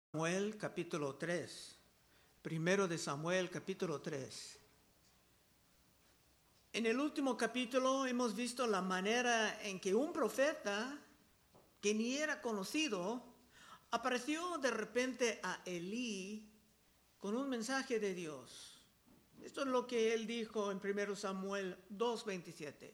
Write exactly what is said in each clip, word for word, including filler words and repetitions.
Samuel capítulo tres. Primero de Samuel capítulo tres. En el último capítulo hemos visto la manera en que un profeta que ni era conocido apareció de repente a Elí con un mensaje de Dios. Esto es lo que él dijo en Primero Samuel dos veintisiete.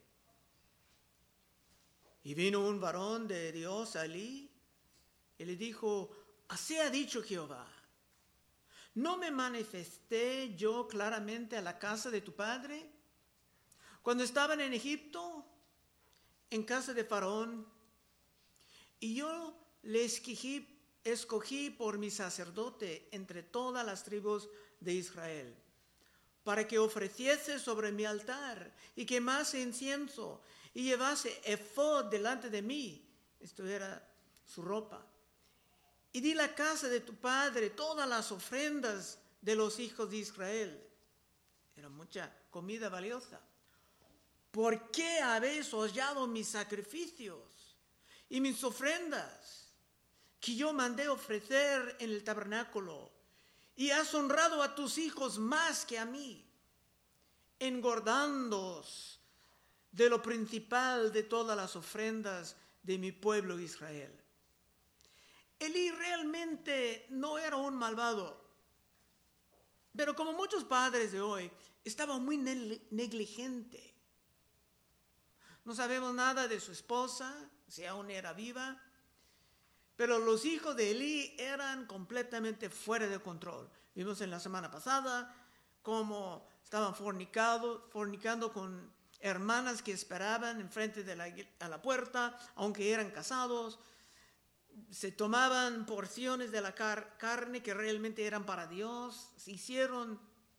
Y vino un varón de Dios a Elí y le dijo: así ha dicho Jehová, ¿no me manifesté yo claramente a la casa de tu padre cuando estaban en Egipto, en casa de Faraón? Y yo le escogí, escogí por mi sacerdote entre todas las tribus de Israel, para que ofreciese sobre mi altar y quemase incienso y llevase efod delante de mí. Esto era su ropa. Y di la casa de tu padre todas las ofrendas de los hijos de Israel. Era mucha comida valiosa. ¿Por qué habéis hollado mis sacrificios y mis ofrendas que yo mandé ofrecer en el tabernáculo? Y has honrado a tus hijos más que a mí, engordándoos de lo principal de todas las ofrendas de mi pueblo Israel. Elí realmente no era un malvado, pero como muchos padres de hoy, estaba muy negligente. No sabemos nada de su esposa, si aún era viva, pero los hijos de Elí eran completamente fuera de control. Vimos en la semana pasada cómo estaban fornicando, fornicando con hermanas que esperaban enfrente de la, a la puerta, aunque eran casados. Se tomaban porciones de la car- carne que realmente eran para Dios. Se hicieron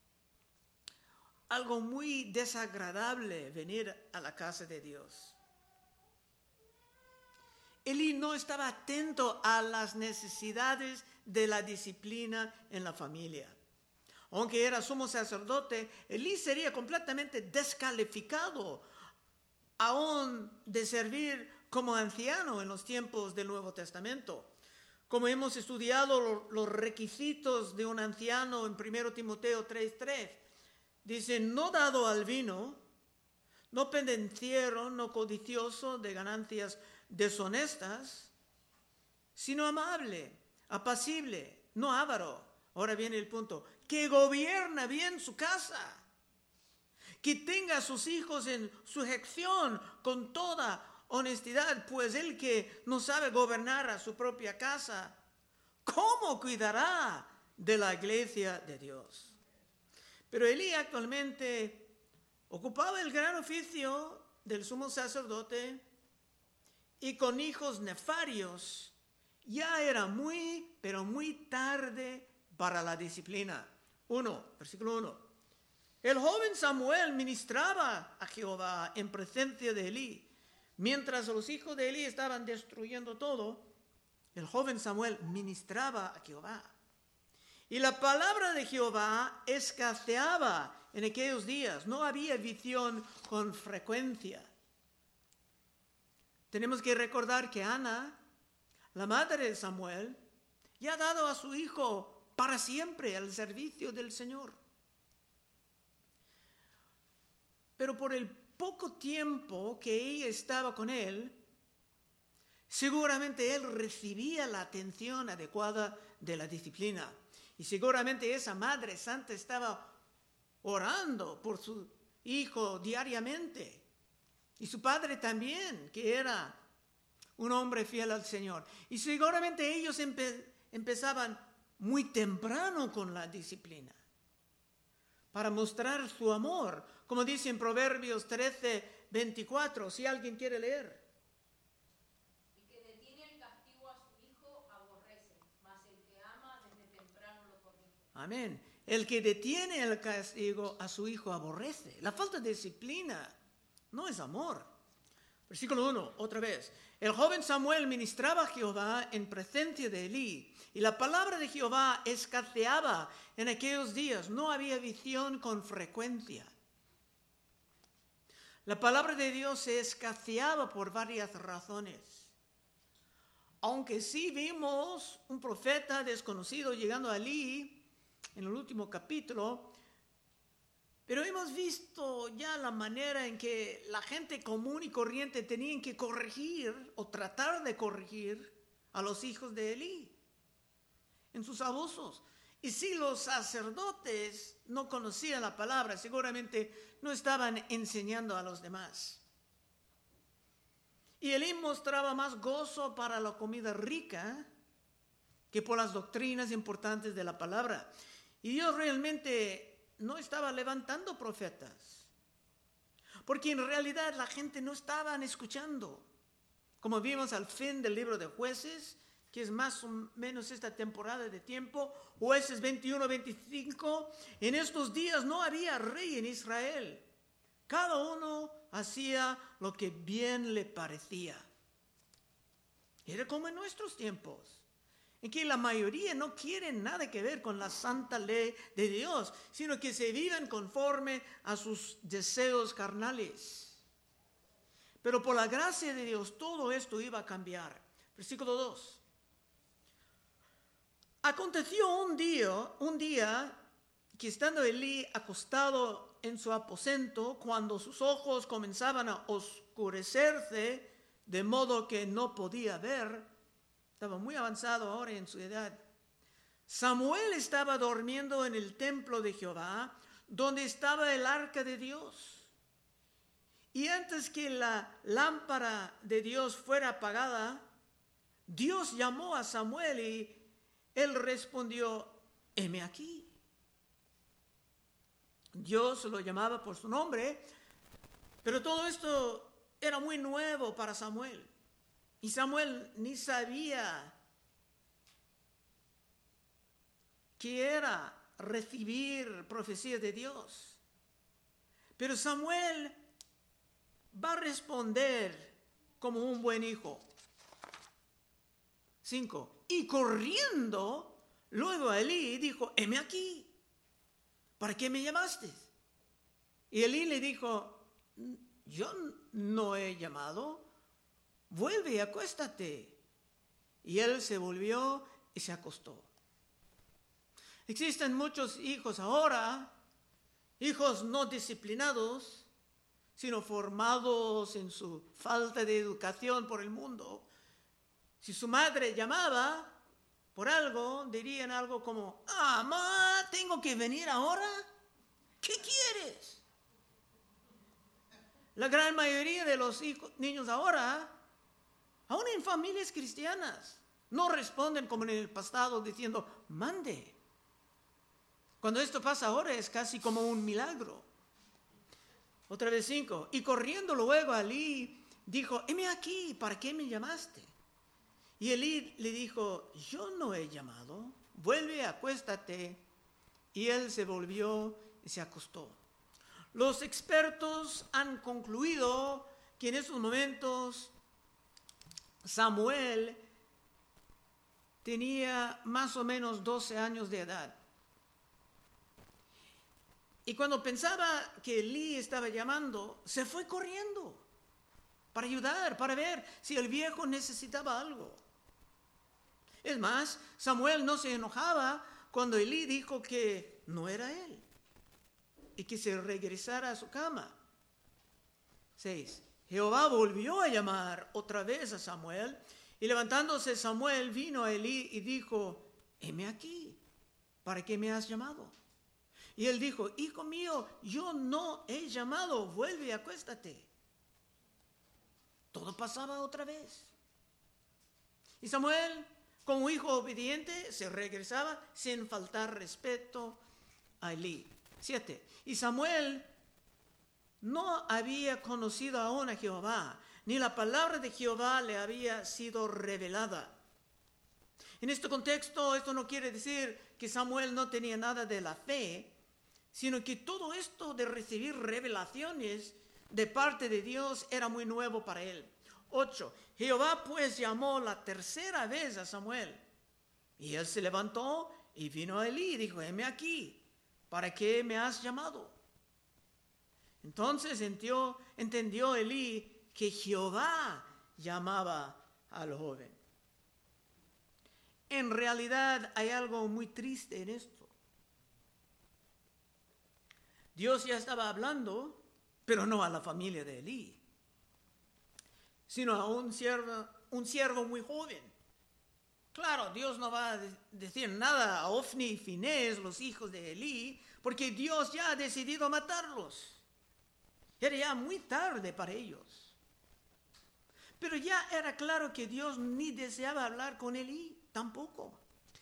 algo muy desagradable venir a la casa de Dios. Elí no estaba atento a las necesidades de la disciplina en la familia. Aunque era sumo sacerdote, Elí sería completamente descalificado aún de servir como anciano en los tiempos del Nuevo Testamento. Como hemos estudiado los requisitos de un anciano en Primero Timoteo tres tres, dice: no dado al vino, no pendenciero, no codicioso de ganancias deshonestas, sino amable, apacible, no avaro. Ahora viene el punto: que gobierna bien su casa, que tenga a sus hijos en sujeción con toda honestidad, pues el que no sabe gobernar a su propia casa, ¿cómo cuidará de la iglesia de Dios? Pero Elí actualmente ocupaba el gran oficio del sumo sacerdote y con hijos nefarios ya era muy, pero muy tarde para la disciplina. Uno, versículo uno. El joven Samuel ministraba a Jehová en presencia de Elí. Mientras los hijos de Elí estaban destruyendo todo, el joven Samuel ministraba a Jehová. Y la palabra de Jehová escaseaba en aquellos días. No había visión con frecuencia. Tenemos que recordar que Ana, la madre de Samuel, ya ha dado a su hijo para siempre al servicio del Señor. Pero por el poco tiempo que ella estaba con él, seguramente él recibía la atención adecuada de la disciplina. Y seguramente esa madre santa estaba orando por su hijo diariamente. Y su padre también, que era un hombre fiel al Señor. Y seguramente ellos empe- empezaban muy temprano con la disciplina, para mostrar su amor, como dice en Proverbios trece veinticuatro, si alguien quiere leer. El que detiene el castigo a su hijo aborrece, mas el que ama desde temprano lo corrige. Amén. El que detiene el castigo a su hijo aborrece. La falta de disciplina no es amor. Versículo uno, otra vez. El joven Samuel ministraba a Jehová en presencia de Elí, y la palabra de Jehová escaseaba en aquellos días. No había visión con frecuencia. La palabra de Dios se escaseaba por varias razones. Aunque sí vimos un profeta desconocido llegando a Elí en el último capítulo, pero hemos visto ya la manera en que la gente común y corriente tenían que corregir o tratar de corregir a los hijos de Elí en sus abusos. Y si los sacerdotes no conocían la palabra, seguramente no estaban enseñando a los demás. Y Elí mostraba más gozo para la comida rica que por las doctrinas importantes de la palabra. Y Dios realmente no estaba levantando profetas, porque en realidad la gente no estaban escuchando. Como vimos al fin del libro de Jueces, que es más o menos esta temporada de tiempo, Jueces veintiuno veinticinco, en estos días no había rey en Israel. Cada uno hacía lo que bien le parecía. Era como en nuestros tiempos, en que la mayoría no quieren nada que ver con la santa ley de Dios, sino que se viven conforme a sus deseos carnales. Pero por la gracia de Dios todo esto iba a cambiar. Versículo dos. Aconteció un día, un día que estando Elí acostado en su aposento, cuando sus ojos comenzaban a oscurecerse, de modo que no podía ver, estaba muy avanzado ahora en su edad, Samuel estaba durmiendo en el templo de Jehová, donde estaba el arca de Dios. Y antes que la lámpara de Dios fuera apagada, Dios llamó a Samuel y él respondió, heme aquí. Dios lo llamaba por su nombre, pero todo esto era muy nuevo para Samuel. Y Samuel ni sabía qué era recibir profecías de Dios. Pero Samuel va a responder como un buen hijo. Cinco. Y corriendo luego a Elí dijo, heme aquí, ¿para qué me llamaste? Y Elí le dijo, yo no he llamado, vuelve y acuéstate. Y él se volvió y se acostó. Existen muchos hijos ahora, hijos no disciplinados, sino formados en su falta de educación por el mundo. Si su madre llamaba por algo, dirían algo como, ah, ma, ¿tengo que venir ahora? ¿Qué quieres? La gran mayoría de los hijos, niños ahora, aún en familias cristianas, no responden como en el pasado diciendo, mande. Cuando esto pasa ahora es casi como un milagro. Otra vez cinco. Y corriendo luego a Elí, dijo, heme aquí, ¿para qué me llamaste? Y Elí le dijo, yo no he llamado, vuelve, acuéstate. Y él se volvió y se acostó. Los expertos han concluido que en esos momentos Samuel tenía más o menos doce años de edad. Y cuando pensaba que Elí estaba llamando, se fue corriendo para ayudar, para ver si el viejo necesitaba algo. Es más, Samuel no se enojaba cuando Elí dijo que no era él y que se regresara a su cama. Seis. Jehová volvió a llamar otra vez a Samuel, y levantándose Samuel vino a Elí y dijo, heme aquí, ¿para qué me has llamado? Y él dijo, hijo mío, yo no he llamado, vuelve y acuéstate. Todo pasaba otra vez. Y Samuel, como hijo obediente, se regresaba sin faltar respeto a Elí. Siete. Y Samuel no había conocido aún a Jehová, ni la palabra de Jehová le había sido revelada. En este contexto, esto no quiere decir que Samuel no tenía nada de la fe, sino que todo esto de recibir revelaciones de parte de Dios era muy nuevo para él. Ocho. Jehová pues llamó la tercera vez a Samuel, y él se levantó y vino a Elí y dijo, heme aquí, ¿para qué me has llamado? Entonces entendió, entendió Elí que Jehová llamaba al joven. En realidad hay algo muy triste en esto. Dios ya estaba hablando, pero no a la familia de Elí, sino a un siervo, un siervo muy joven. Claro, Dios no va a decir nada a Ofni y Finés, los hijos de Elí, porque Dios ya ha decidido matarlos. Era ya muy tarde para ellos. Pero ya era claro que Dios ni deseaba hablar con Elí, tampoco.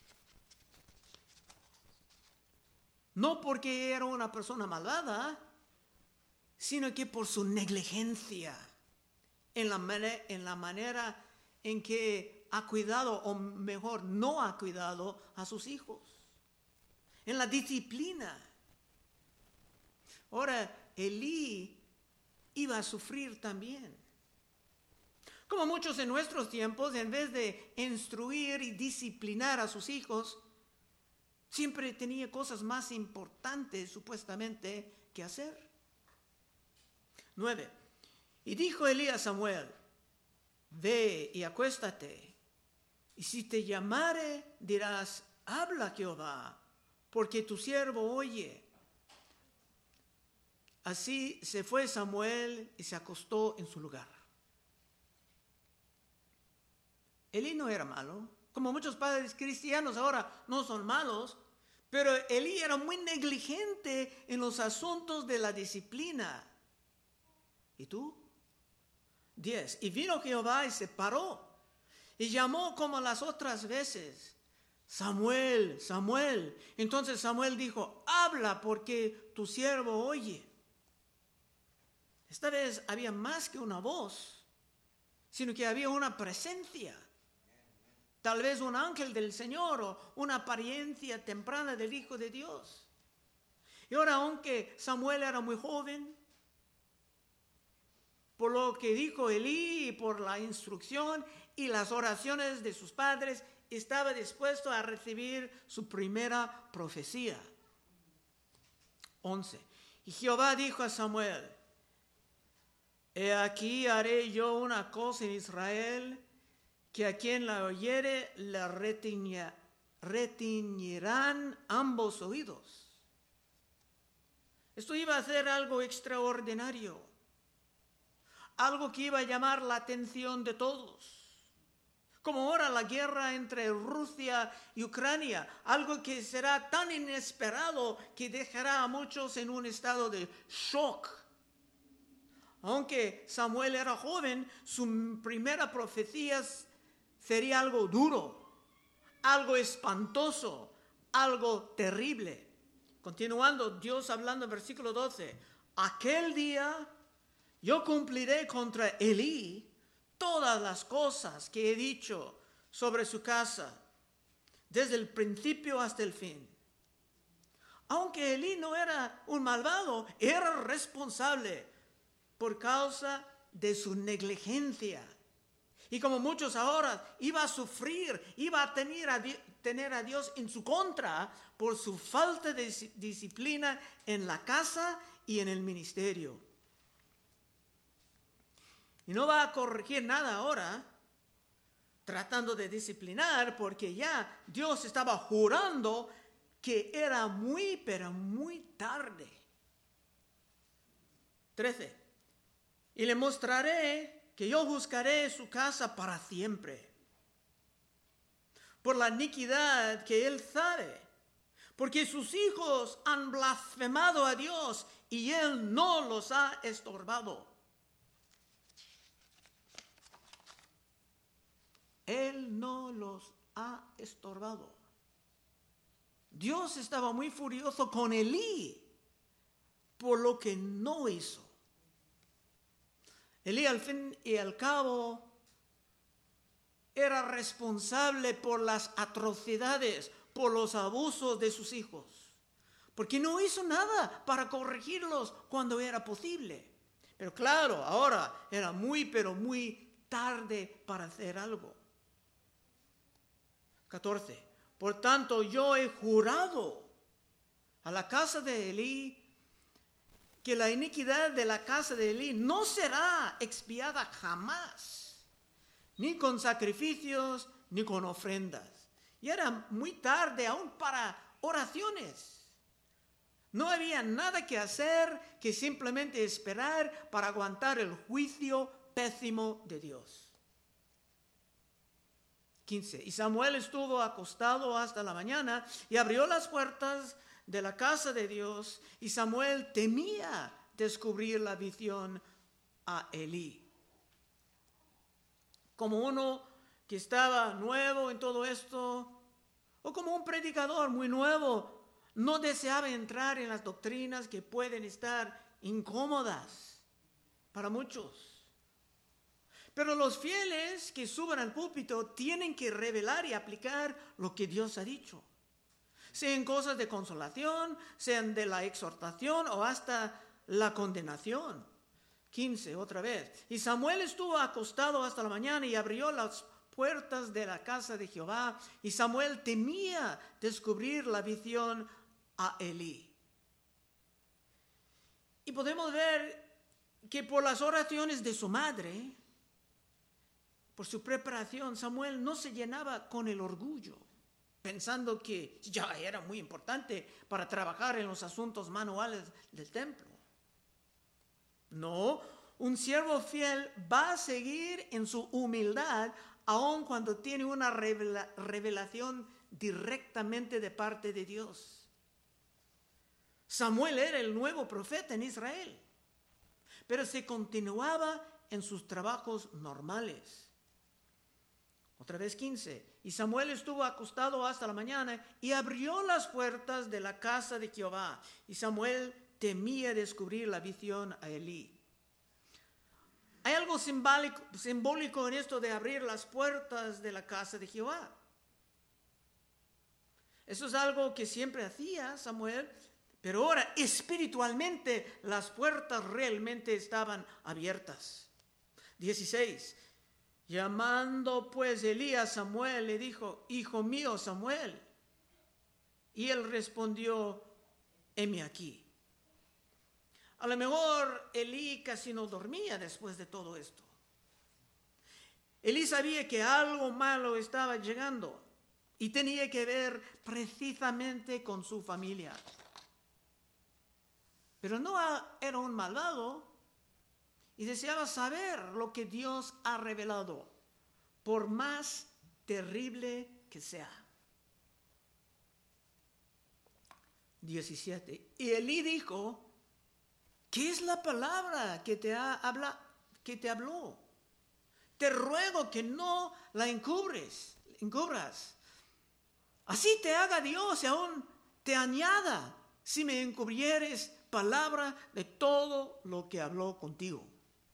No porque era una persona malvada, sino que por su negligencia en la, manera, en la manera en que ha cuidado, o mejor, no ha cuidado a sus hijos. En la disciplina. Ahora, Elí iba a sufrir también. Como muchos en nuestros tiempos, en vez de instruir y disciplinar a sus hijos, siempre tenía cosas más importantes, supuestamente, que hacer. Nueve. Y dijo Elí a Samuel, ve y acuéstate, y si te llamare, dirás, habla Jehová, porque tu siervo oye. Así se fue Samuel y se acostó en su lugar. Elí no era malo, como muchos padres cristianos ahora no son malos, pero Elí era muy negligente en los asuntos de la disciplina. ¿Y tú? Diez. Y vino Jehová y se paró y llamó como las otras veces, Samuel, Samuel. Entonces Samuel dijo, habla porque tu siervo oye. Esta vez había más que una voz, sino que había una presencia. Tal vez un ángel del Señor o una apariencia temprana del Hijo de Dios. Y ahora, aunque Samuel era muy joven, por lo que dijo Elí y por la instrucción y las oraciones de sus padres, estaba dispuesto a recibir su primera profecía. once. Y Jehová dijo a Samuel, he aquí haré yo una cosa en Israel, que a quien la oyere le retiña, retiñirán ambos oídos. Esto iba a ser algo extraordinario, algo que iba a llamar la atención de todos. Como ahora la guerra entre Rusia y Ucrania, algo que será tan inesperado que dejará a muchos en un estado de shock. Aunque Samuel era joven, su primera profecía sería algo duro, algo espantoso, algo terrible. Continuando, Dios hablando en versículo doce, aquel día yo cumpliré contra Elí todas las cosas que he dicho sobre su casa, desde el principio hasta el fin. Aunque Elí no era un malvado, era responsable por causa de su negligencia. Y como muchos ahora, iba a sufrir, iba a tener a, tener a Dios en su contra por su falta de disciplina en la casa y en el ministerio. Y no va a corregir nada ahora, tratando de disciplinar, porque ya Dios estaba jurando que era muy, pero muy tarde. trece. Y le mostraré que yo juzgaré su casa para siempre, por la iniquidad que él sabe, porque sus hijos han blasfemado a Dios y él no los ha estorbado. Él no los ha estorbado. Dios estaba muy furioso con Elí por lo que no hizo. Elí al fin y al cabo era responsable por las atrocidades, por los abusos de sus hijos, porque no hizo nada para corregirlos cuando era posible. Pero claro, ahora era muy, pero muy tarde para hacer algo. catorce. Por tanto, yo he jurado a la casa de Elí que la iniquidad de la casa de Elí no será expiada jamás, ni con sacrificios, ni con ofrendas. Y era muy tarde aún para oraciones. No había nada que hacer que simplemente esperar para aguantar el juicio pésimo de Dios. quince. Y Samuel estuvo acostado hasta la mañana y abrió las puertas de la casa de Dios, y Samuel temía descubrir la visión a Elí. Como uno que estaba nuevo en todo esto, o como un predicador muy nuevo, no deseaba entrar en las doctrinas que pueden estar incómodas para muchos. Pero los fieles que suben al púlpito tienen que revelar y aplicar lo que Dios ha dicho. Sean cosas de consolación, sean de la exhortación o hasta la condenación. quince, otra vez. Y Samuel estuvo acostado hasta la mañana y abrió las puertas de la casa de Jehová. Y Samuel temía descubrir la visión a Elí. Y podemos ver que por las oraciones de su madre, por su preparación, Samuel no se llenaba con el orgullo, pensando que ya era muy importante para trabajar en los asuntos manuales del templo. No, un siervo fiel va a seguir en su humildad aun cuando tiene una revela- revelación directamente de parte de Dios. Samuel era el nuevo profeta en Israel, pero se continuaba en sus trabajos normales. Otra vez quince. Y Samuel estuvo acostado hasta la mañana y abrió las puertas de la casa de Jehová. Y Samuel temía descubrir la visión a Elí. Hay algo simbólico, simbólico en esto de abrir las puertas de la casa de Jehová. Eso es algo que siempre hacía Samuel, pero ahora espiritualmente las puertas realmente estaban abiertas. dieciséis. Llamando pues Elí a Samuel, le dijo: hijo mío Samuel. Y él respondió: heme aquí. A lo mejor Elí casi no dormía después de todo esto. Elí sabía que algo malo estaba llegando y tenía que ver precisamente con su familia. Pero no era un malvado y deseaba saber lo que Dios ha revelado, por más terrible que sea. diecisiete. Y Elí dijo: ¿qué es la palabra que te, ha habla, que te habló? Te ruego que no la encubres, encubras. Así te haga Dios y aún te añada si me encubrieres palabra de todo lo que habló contigo.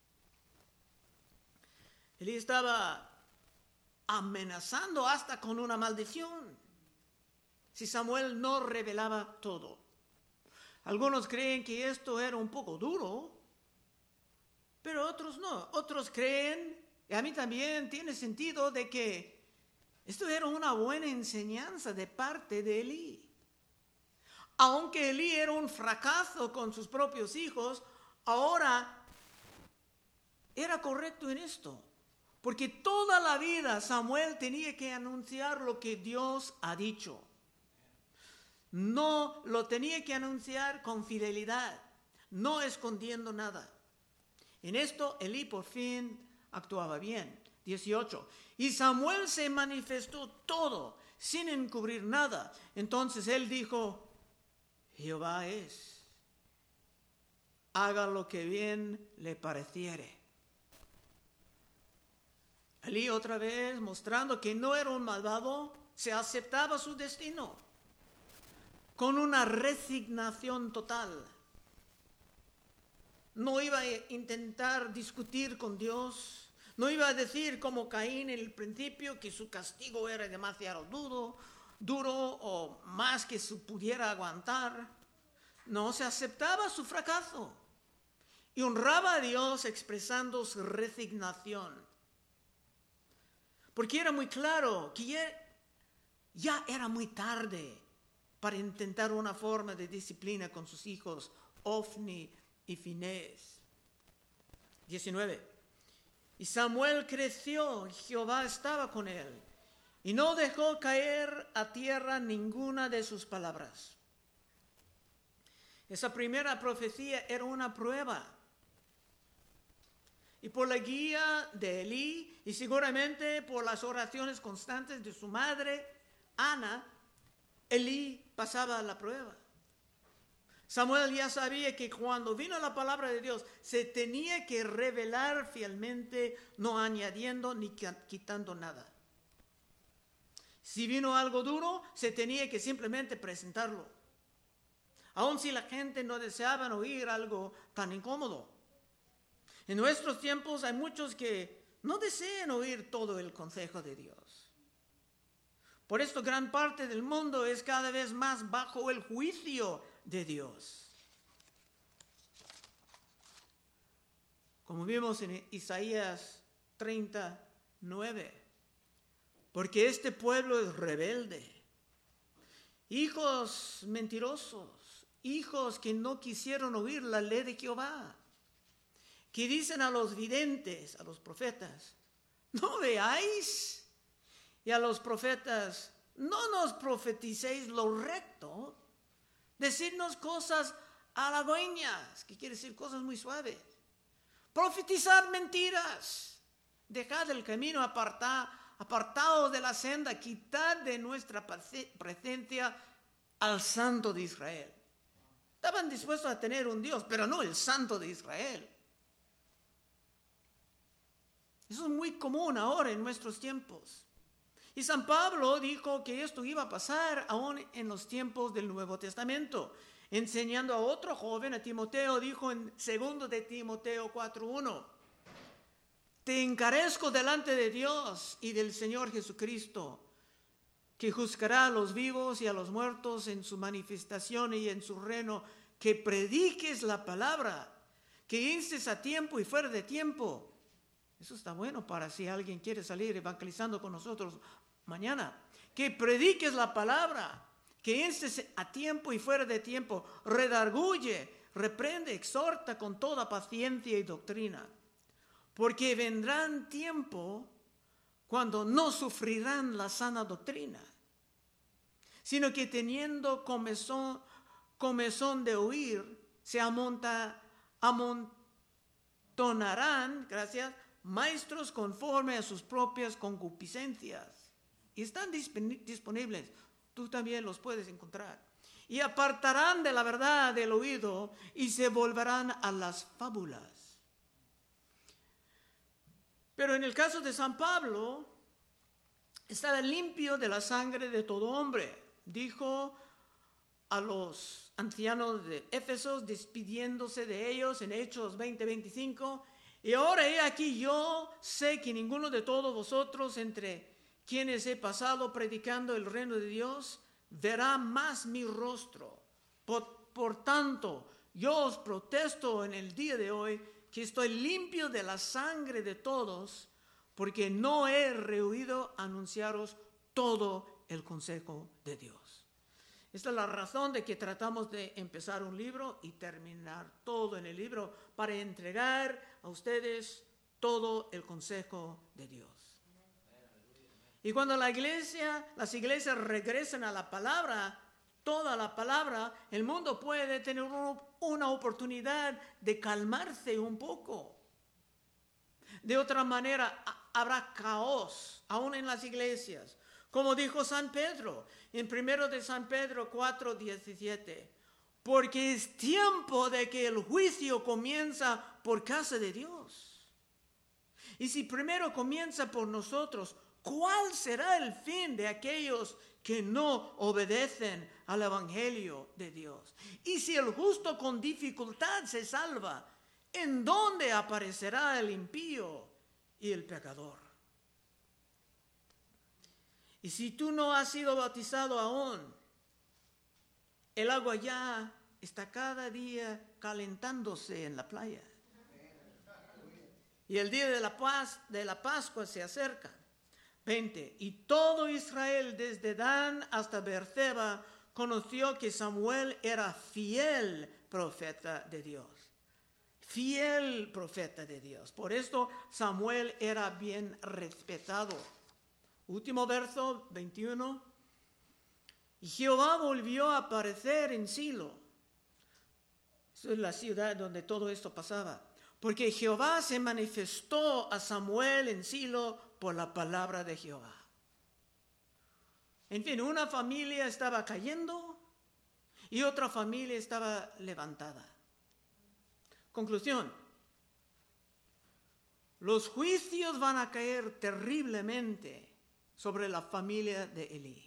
Elí estaba amenazando hasta con una maldición si Samuel no revelaba todo. Algunos creen que esto era un poco duro, pero otros no. Otros creen, y a mí también tiene sentido, de que esto era una buena enseñanza de parte de Elí. Aunque Elí era un fracaso con sus propios hijos, ahora era correcto en esto. Porque toda la vida Samuel tenía que anunciar lo que Dios ha dicho. No lo tenía que anunciar con fidelidad, no escondiendo nada. En esto Elí por fin actuaba bien. dieciocho. Y Samuel se manifestó todo, sin encubrir nada. Entonces él dijo: Jehová es, haga lo que bien le pareciere. Elí otra vez, mostrando que no era un malvado, se aceptaba su destino con una resignación total. No iba a intentar discutir con Dios, no iba a decir como Caín en el principio que su castigo era demasiado duro, duro o más que se pudiera aguantar. No, se aceptaba su fracaso y honraba a Dios expresando su resignación. Porque era muy claro que ya, ya era muy tarde para intentar una forma de disciplina con sus hijos Ofni y Finés. diecinueve. Y Samuel creció y Jehová estaba con él. y no dejó caer a tierra ninguna de sus palabras. Esa primera profecía era una prueba. Y por la guía de Elí y seguramente por las oraciones constantes de su madre, Ana, Elí pasaba la prueba. Samuel ya sabía que cuando vino la palabra de Dios, se tenía que revelar fielmente, no añadiendo ni quitando nada. Si vino algo duro, se tenía que simplemente presentarlo. Aun si la gente no deseaba oír algo tan incómodo. En nuestros tiempos hay muchos que no desean oír todo el consejo de Dios. Por esto gran parte del mundo es cada vez más bajo el juicio de Dios. Como vimos en Isaías treinta y nueve. Porque este pueblo es rebelde, hijos mentirosos, hijos que no quisieron oír la ley de Jehová, que dicen a los videntes, a los profetas, no veáis, y a los profetas, no nos profeticéis lo recto, decidnos cosas halagüeñas, que quiere decir cosas muy suaves, profetizar mentiras, dejad el camino apartado, apartados de la senda, quitad de nuestra presencia al Santo de Israel. Estaban dispuestos a tener un Dios, pero no el Santo de Israel. Eso es muy común ahora en nuestros tiempos. Y San Pablo dijo que esto iba a pasar aún en los tiempos del Nuevo Testamento. Enseñando a otro joven, a Timoteo, dijo en segundo de Timoteo cuatro uno, te encarezco delante de Dios y del Señor Jesucristo, que juzgará a los vivos y a los muertos en su manifestación y en su reino, que prediques la palabra, que instes a tiempo y fuera de tiempo. Eso está bueno para si alguien quiere salir evangelizando con nosotros mañana. Que prediques la palabra, que instes a tiempo y fuera de tiempo, redarguye, reprende, exhorta con toda paciencia y doctrina. Porque vendrán tiempo cuando no sufrirán la sana doctrina, sino que teniendo comezón, comezón de oír, se amonta, amontonarán, gracias, maestros conforme a sus propias concupiscencias. Y están disponibles, tú también los puedes encontrar. Y apartarán de la verdad del oído y se volverán a las fábulas. Pero en el caso de San Pablo, estaba limpio de la sangre de todo hombre. Dijo a los ancianos de Éfeso, despidiéndose de ellos en Hechos veinte veinticinco, y ahora he aquí yo sé que ninguno de todos vosotros entre quienes he pasado predicando el reino de Dios verá más mi rostro. Por, por tanto, yo os protesto en el día de hoy que estoy limpio de la sangre de todos, porque no he rehuido anunciaros todo el consejo de Dios. Esta es la razón de que tratamos de empezar un libro y terminar todo en el libro, para entregar a ustedes todo el consejo de Dios. Y cuando la iglesia, las iglesias regresan a la palabra, toda la palabra, el mundo puede tener una oportunidad de calmarse un poco. De otra manera, habrá caos, aún en las iglesias. Como dijo San Pedro, en primero de San Pedro cuatro diecisiete, porque es tiempo de que el juicio comienza por casa de Dios. Y si primero comienza por nosotros, ¿cuál será el fin de aquellos que no obedecen al Evangelio de Dios? Y si el justo con dificultad se salva, ¿en dónde aparecerá el impío y el pecador? Y si tú no has sido bautizado aún, el agua ya está cada día calentándose en la playa. Y el día de la paz, de la Pascua se acerca. veinte. Y todo Israel, desde Dan hasta Beerseba, conoció que Samuel era fiel profeta de Dios. Fiel profeta de Dios. Por esto Samuel era bien respetado. Último verso, veintiuno. Y Jehová volvió a aparecer en Silo. Esa es la ciudad donde todo esto pasaba. Porque Jehová se manifestó a Samuel en Silo por la palabra de Jehová. En fin, una familia estaba cayendo y otra familia estaba levantada. Conclusión. Los juicios van a caer terriblemente sobre la familia de Elí.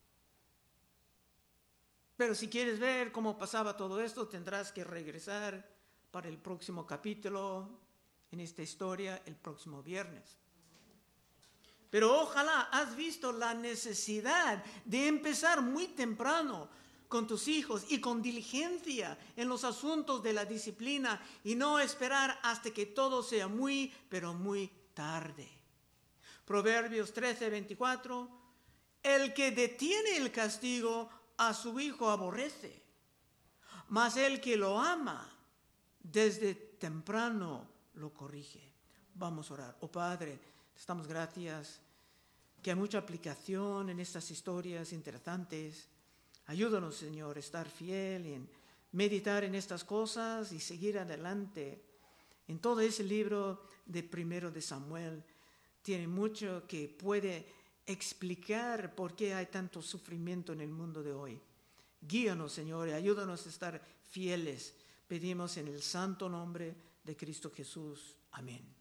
Pero si quieres ver cómo pasaba todo esto, tendrás que regresar para el próximo capítulo en esta historia el próximo viernes. Pero ojalá has visto la necesidad de empezar muy temprano con tus hijos y con diligencia en los asuntos de la disciplina y no esperar hasta que todo sea muy, pero muy tarde. Proverbios trece, veinticuatro. El que detiene el castigo a su hijo aborrece, mas el que lo ama desde temprano lo corrige. Vamos a orar. Oh Padre, te damos gracias que hay mucha aplicación en estas historias interesantes. Ayúdanos, Señor, a estar fiel en meditar en estas cosas y seguir adelante. En todo ese libro de Primero de Samuel tiene mucho que puede explicar por qué hay tanto sufrimiento en el mundo de hoy. Guíanos, Señor, y ayúdanos a estar fieles. Pedimos en el santo nombre de Cristo Jesús. Amén.